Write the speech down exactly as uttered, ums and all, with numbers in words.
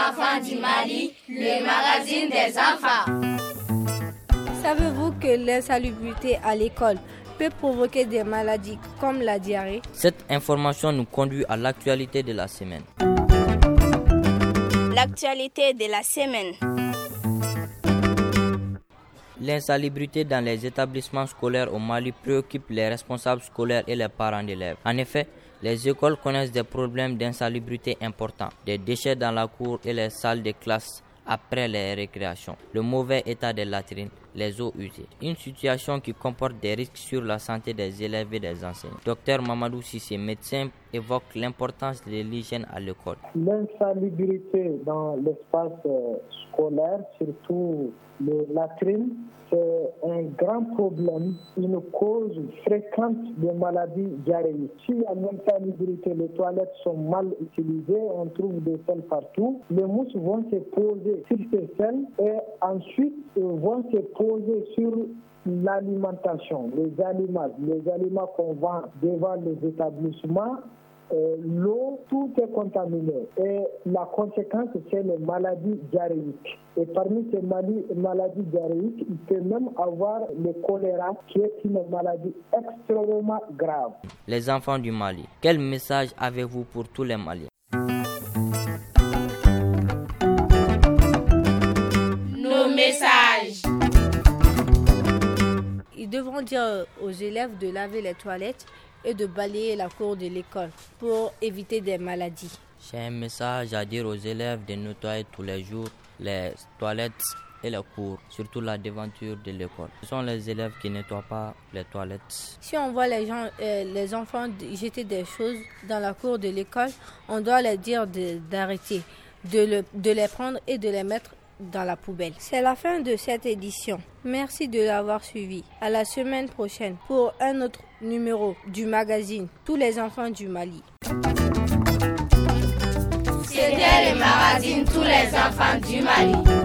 enfants du Mali, le magazine des enfants. Savez-vous que l'insalubrité à l'école peut provoquer des maladies comme la diarrhée? Cette information nous conduit à l'actualité de la semaine. L'actualité de la semaine. L'insalubrité dans les établissements scolaires au Mali préoccupe les responsables scolaires et les parents d'élèves. En effet, les écoles connaissent des problèmes d'insalubrité importants, des déchets dans la cour et les salles de classe après les récréations, le mauvais état des latrines, les eaux usées. Une situation qui comporte des risques sur la santé des élèves et des enseignants. Docteur Mamadou Sissé, médecin, évoque l'importance de l'hygiène à l'école. L'insalubrité dans l'espace scolaire, surtout les latrines, c'est un grand problème, une cause fréquente de maladies diarrhéiques. Si la l'insalubrité, les toilettes sont mal utilisées, on trouve des selles partout, les mousses vont se poser sur ces selles et ensuite vont se poser sur l'alimentation, les aliments, les aliments qu'on vend devant les établissements. Euh, l'eau, tout est contaminé et la conséquence c'est les maladies diarrhéiques. Et parmi ces maladies, maladies diarrhéiques, il peut même avoir le choléra qui est une maladie extrêmement grave. Les enfants du Mali, quel message avez-vous pour tous les Maliens? Nos messages. Ils devront dire aux élèves de laver les toilettes et de balayer la cour de l'école pour éviter des maladies. J'ai un message à dire aux élèves de nettoyer tous les jours les toilettes et les cours, surtout la devanture de l'école. Ce sont les élèves qui ne nettoient pas les toilettes. Si on voit les, gens, euh, les enfants jeter des choses dans la cour de l'école, on doit leur dire de, d'arrêter, de, le, de les prendre et de les mettre dans la poubelle. C'est la fin de cette édition. Merci de l'avoir suivi. À la semaine prochaine pour un autre numéro du magazine Tous les enfants du Mali. C'était le magazine Tous les enfants du Mali.